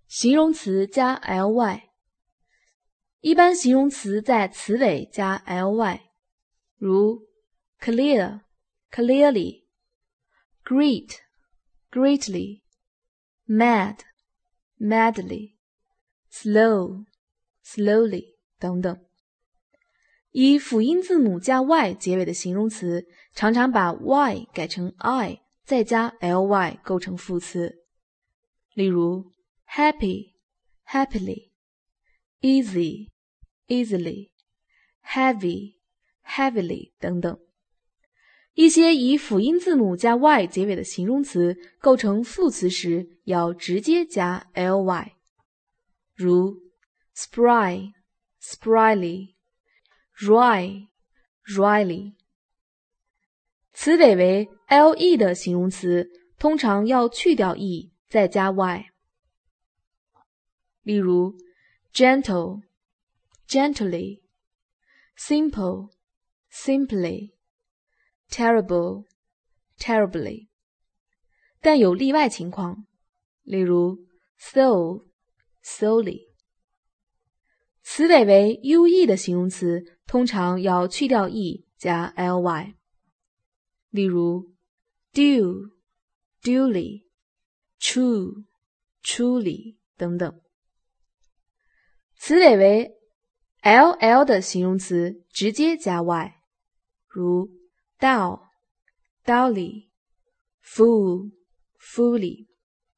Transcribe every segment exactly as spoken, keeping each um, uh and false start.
形容词加 ly， 一般形容词在词尾加 ly， 如 clear clearly， great greatly， mad madly， slow slowly 等等。以辅音字母加 y 结尾的形容词，常常把 y 改成 i， 再加 ly 构成副词。例如 happy happily， easy easily， heavy heavily 等等。一些以辅音字母加 y 结尾的形容词构成副词时，要直接加 ly， 如 spry spryly， wry wryly。词尾为 le 的形容词通常要去掉 e 再加 y， 例如 gentle gently， simple simply， terrible terribly。 但有例外情况，例如 soul solely。 词尾为 ue 的形容词通常要去掉 e 加 ly， 例如 due duly， true truly 等等。词尾为 ll 的形容词直接加 y， 如 dull dully， fool fully。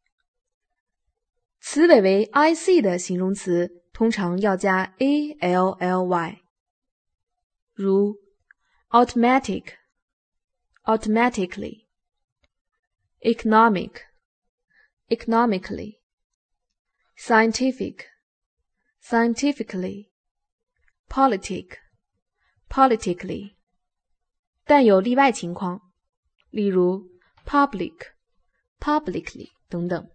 词尾为 ic 的形容词通常要加 ally， 如 automatic automatically， economic economically， scientific scientifically， politic politically。 但有例外情况，例如 public publicly 等等。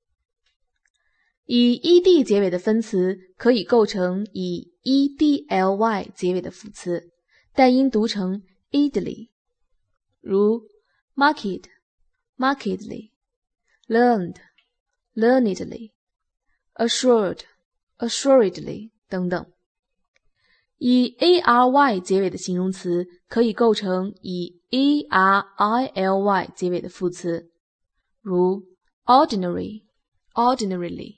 以 ed 结尾的分词可以构成以 edly 结尾的辅词，但应读成 edly， 如 marked markedly， learned learnedly， assured assuredly 等等。以 ary 结尾的形容词可以构成以 erily 结尾的副词，如 ordinary ordinarily，